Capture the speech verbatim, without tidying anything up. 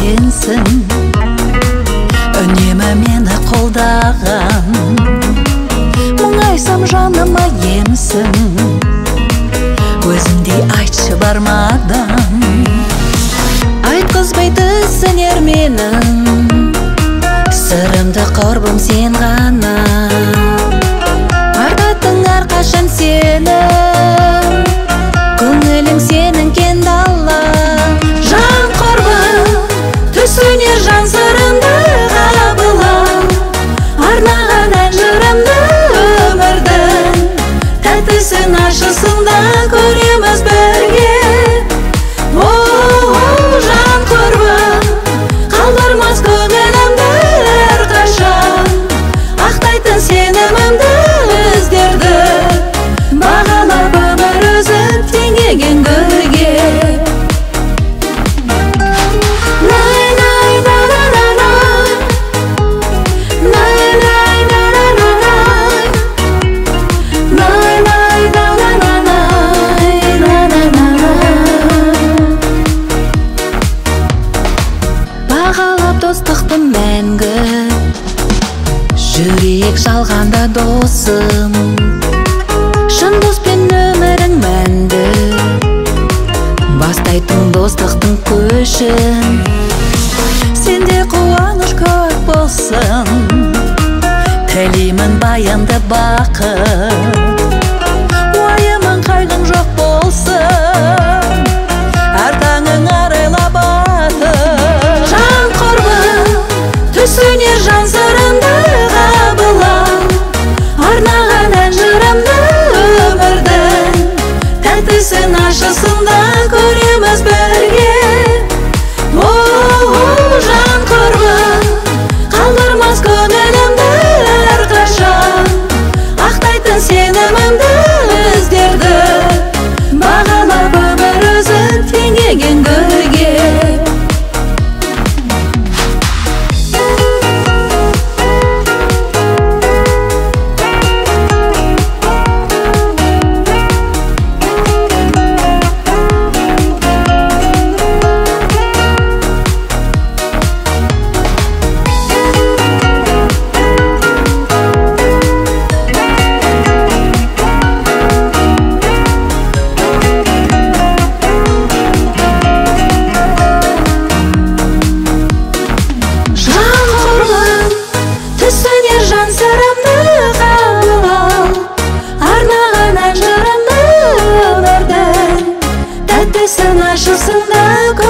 сенсің, үнемі мені қолдаған. Мұңайсам жаныма емсің, өзіңдей айтшы бармадан. Айтқызбай түсінер менің, сырымды құрбым сен ғана. Ардатын әрқашан сені, көңілің сенің кен дала. Жан құрбым, түсінер жан сырымды қабыла. Арнаған ән жырымды өмірдің, тәттісін ашысында көреміз бірге. О-о-о, жан құрбым, қалдырмас көңілімді әрқашан. Ақтайтын сенімімді іздерді, бағалап өмір өзі теңеген гүлге. Бағалап достықты мәңгі, жүрек жалғанда досым. Шын доспен өмірің мәнді, бастайтын достықтың көшін. Сенде қуаныш көп болсын, тілеймін баянды бақыт. Уайымың қайғың жоқ болсын, әр таңың арайлы бақыт. Жан құрбым, түсінер жан сырымды қабыла. Арнаған ән жырымды өмірдің, тәттісін ашысында көреміз бірге. О-о-о, жан құрбым, қалдырмас көңілімді әрқашан. Ақтайтын сенімімді іздерді, бағалап өмір өзі теңеген гүлге. Жан сырымды қабыла, арнаған ән жырымды өмірдің, тәттісін ашысында